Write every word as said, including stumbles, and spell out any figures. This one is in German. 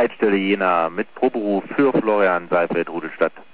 Leitstelle Jena mit Proberuf für Florian Seifert, Rudelstadt.